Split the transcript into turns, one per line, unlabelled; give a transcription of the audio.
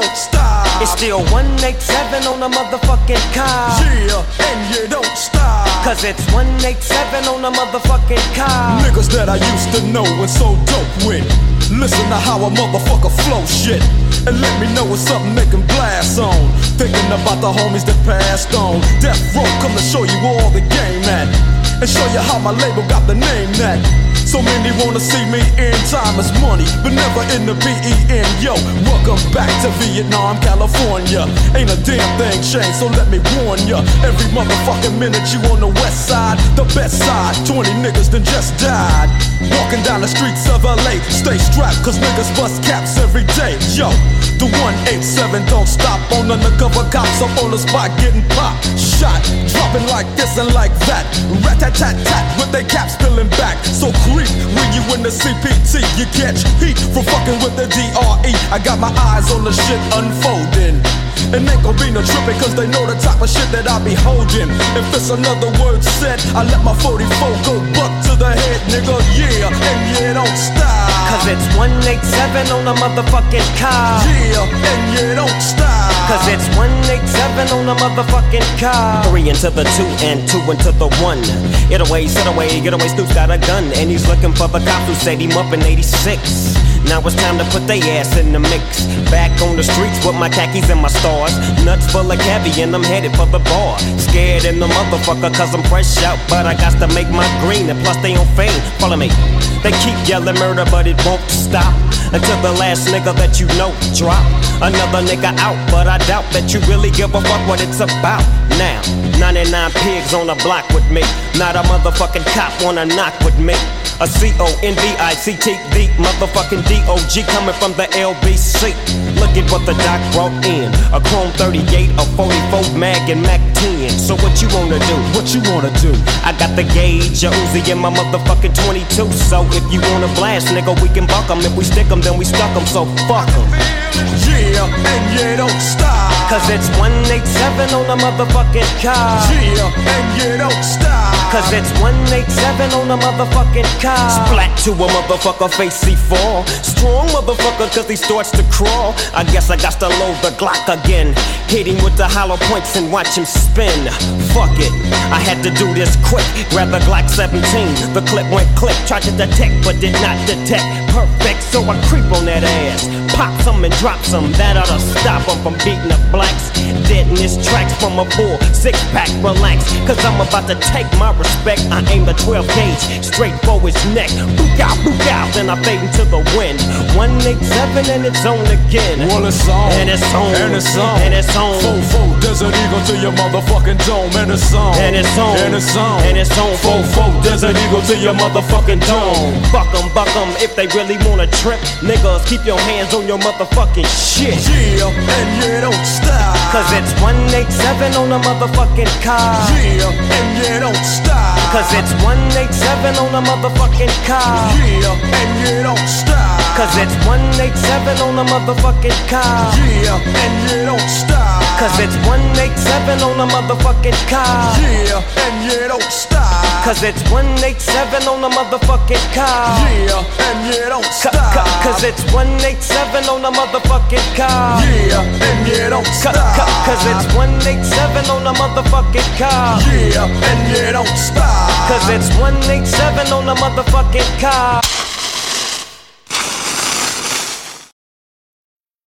don't stop.
It's still 187 on the motherfucking car.
Yeah, and you don't stop.
Cause it's 187 on the motherfucking car.
Niggas that I used to know and so dope with. Listen to how a motherfucker flow shit. And let me know what's something they can blast on. Thinking about the homies that passed on. Death Row come to show you all the game at. And show you how my label got the name that. So many wanna see me in time is money, but never in the BEN. Yo, welcome back to Vietnam, California. Ain't a damn thing changed, so let me warn ya. Every motherfucking minute you on the west side, the best side. 20 niggas done just died. Walking down the streets of LA, stay strapped, cause niggas bust caps every day. Yo, the 187 don't stop on undercover cops up on the spot getting popped. Shot, dropping like this and like that. Rat-tat-tat-tat with they caps spilling back. So creep when you in the CPT, you catch heat from fucking with the DRE. I got my eyes on the shit unfolding. And ain't gon' be no trippin' cause they know the type of shit that I be holding. If it's another word said, I let my 44 go buck to the head, nigga, yeah, and yeah, don't stop.
Cause it's 187 on the motherfucking car.
Yeah, and yeah, don't stop.
Cause it's 187 on the motherfucking car. 3 into the 2 and 2 into the 1. Get away, Snoop's got a gun. And he's looking for the cops who set him up in 86. Now it's time to put they ass in the mix. Back on the streets with my khakis and my stars. Nuts full of cabbie and I'm headed for the bar. Scared in the motherfucker cause I'm fresh out. But I got to make my green and plus they on fame. Follow me. They keep yelling murder but it won't stop until the last nigga that you know drop. Another nigga out, but I doubt that you really give a fuck what it's about. Now, 99 pigs on the block with me. Not a motherfucking cop wanna knock with me. A CONVICT, motherfucking DOG coming from the LBC. Look at what the doc brought in. A Chrome 38, a 44 mag and Mac 10. So what you wanna do?
What you wanna do?
I got the gauge, a Uzi in my motherfucking 22. So if you wanna blast, nigga, we can buck 'em. If we stick 'em, then we stuck 'em, so fuck 'em.
Yeah, and yeah, don't stop.
Cause it's 187 on the motherfucking car.
Yeah, and yeah, don't stop.
Cause it's 187 on the motherfucking car. Splat to a motherfucker face he fall. Strong motherfucker cause he starts to crawl. I guess I got to load the Glock again. Hit him with the hollow points and watch him spin. Fuck it, I had to do this quick. Grab the Glock 17, the clip went click. Tried to detect but did not detect. Perfect, so I creep on that ass. Pop some and drop some, that oughta stop him from beating the blacks. Deadness tracks from a bull, 6-pack, relax. Cause I'm about to take my respect. I aim the 12 gauge straight for his neck. Book out, then I fade into the wind. 187 and it's on again.
Well, it's on,
and it's on,
and it's on,
and it's on.
4-4 Desert Eagle to your motherfucking dome. And it's on,
and it's on,
and it's on,
and it's on.
4-4 Desert Eagle to your motherfucking dome.
Buck 'em if they really wanna trip. Niggas, keep your hands on your motherfucking shit.
Yeah, and yeah, don't stop.
Cause it's 187 on the motherfucking car.
Yeah, and yeah, don't stop.
Cause it's 187 on the motherfucking car.
Yeah, and yeah, don't stop.
Cause it's 187 on the motherfucking car.
Yeah, and yeah, don't stop.
Cause it's 187 on the motherfucking car.
Yeah, and yeah, don't stop.
Cause it's 187 on the motherfucking car.
Yeah, and yeah, don't stop.
Cause it's 187 on the motherfucking car.
Yeah, and yeah, don't stop.
Cause it's 187 on the motherfucking car.
Yeah, and yeah, don't stop.
Cause it's 187 on the motherfucking car.